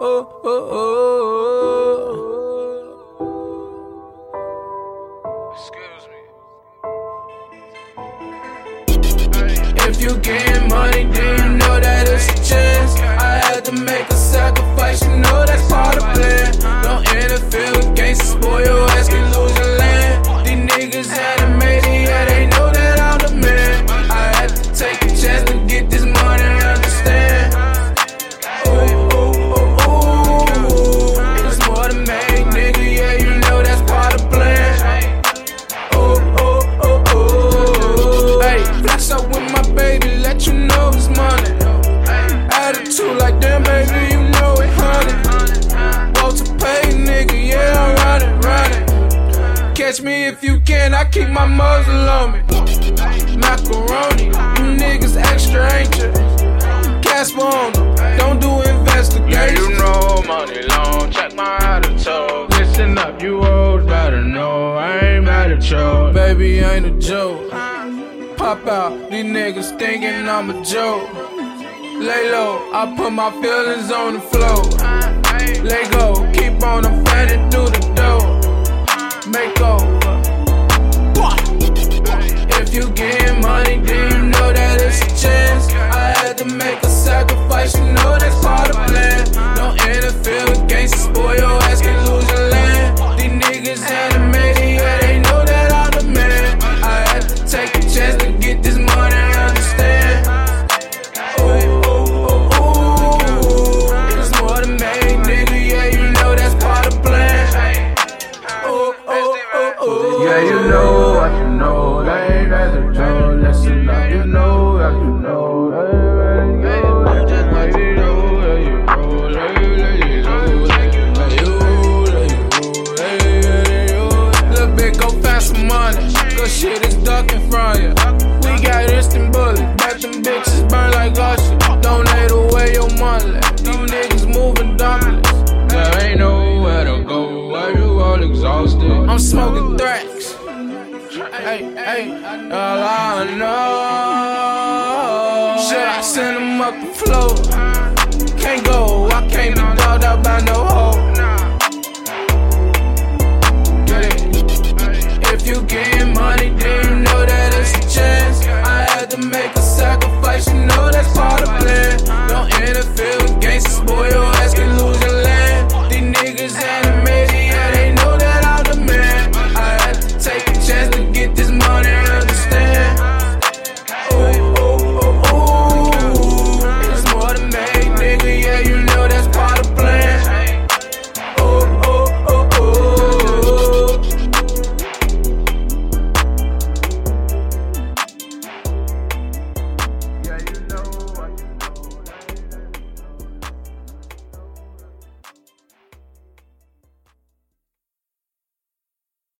oh, oh, oh. Excuse me. If you getting money, then you know that it's a chance. I had to make a sacrifice, you know that's part of the plan. Don't interfere with gangsters, boy, your ass can lose your land. These niggas animated, yeah, they know that I'm the man. I had to take a chance to get this money, understand? Oh, oh, oh, oh. It's more than made, nigga, yeah, you know that's part of the plan. Oh, oh, oh, oh. Hey, flex up with my baby, let you know it's money. Attitude like damn, baby, you know it, honey. Walter Pay, nigga, yeah, I'm running. Catch me if you can, I keep my muzzle on me. Macaroni, you niggas extra, ain't you? Casper on them, don't do investigation. Yeah, you know money long, check my attitude. Listen up, you hoes better know I ain't mad at you. Baby, ain't a joke. Pop out, these niggas thinking I'm a joke. Lay low, I put my feelings on the floor. Let go, keep on, I'm fanning through the door. Make over. If you getting money, then you know that it's a chance. I had to make a sacrifice, you know that's part of the plan. Don't interfere with gangsters, boy, your ass can lose your land. These niggas animated, yeah, they know that I'm the man. I had to take a chance to get this money, understand? Oh, oh, oh, oh. It's more than made, nigga, yeah, you know that's part of the plan. Oh, oh, oh, oh. Yeah, you know what you know, they ain't rather Joe. Listen up, you know what you know, they ain't rather Little bit, go find some money, cause shit is ducking from you. We got instant bullets, bet them bitches burn like Usher. Donate away your money, these niggas moving dumplings. there ain't nowhere to go, why you all exhausted? I'm smoking Thrax. Hey, hey, all I know. Should I send them up the floor? Can't go, I can't be dogged out by no hoe. Get it? If you getting money, then